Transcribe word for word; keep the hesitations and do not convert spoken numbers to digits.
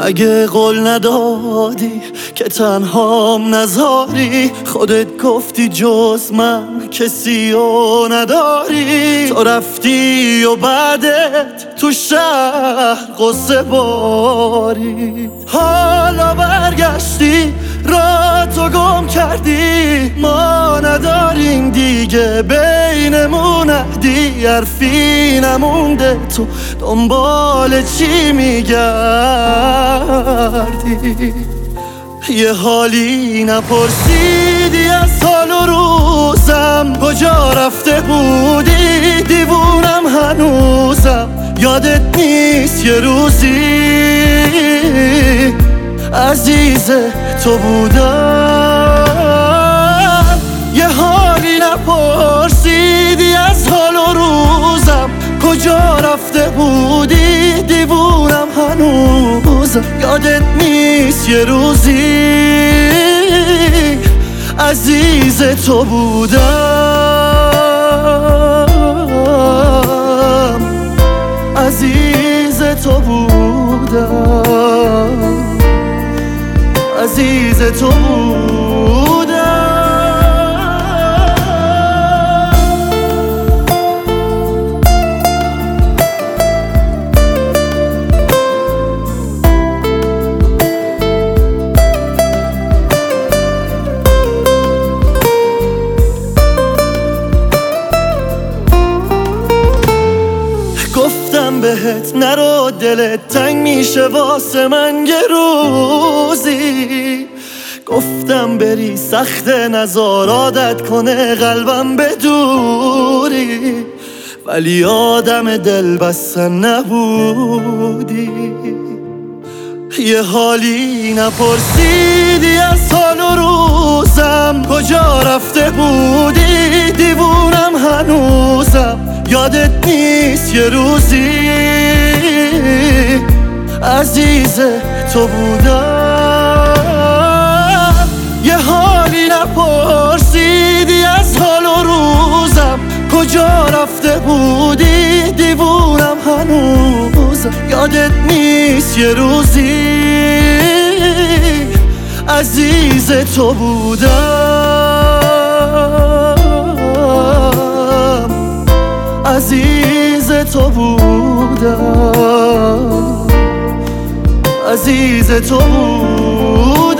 مگه قول ندادی که تنهام نذاری؟ خودت گفتی جز من کسی رو نداری. تو رفتی و بعدت تو شهر قصه باری. حالا برگشتی را تو گم کردی. ما نداریم دیگه بینمون عهدی. حرفی نمونده تو دنبال چی میگردی؟ یه حالی نپرسیدی از حال و روزم. کجا رفته بودی؟ دیوونم هنوزم. یادت نیست یه روزی عزیز تو بودم. یه حالی نپرسیدی از حال و روزم. کجا رفته بودی؟ دیوونم هنوزم. یادت نیست یه روزی عزیز تو بودم. عزیز تو بودم. عزیز تو بودم. گفتم بهت نرو دلت تنگ میشه واسه من یه روزی. گفتم بری سخت نزار عادت کنه قلبم به دوری. ولی آدم دل بستن نبودی. یه حالی نپرسیدی از حال و روزم. کجا رفته بودی؟ دیوونم هنوزم. یادت نیست یه روزی عزیز تو بودم. یه حالی نپرسیدی از حال و روزم. کجا رفته بودی؟ دیوونم هنوزم. یادت نیست یه روزی عزیز تو بودم. عزیز تو بودم. عزیز تو بودم.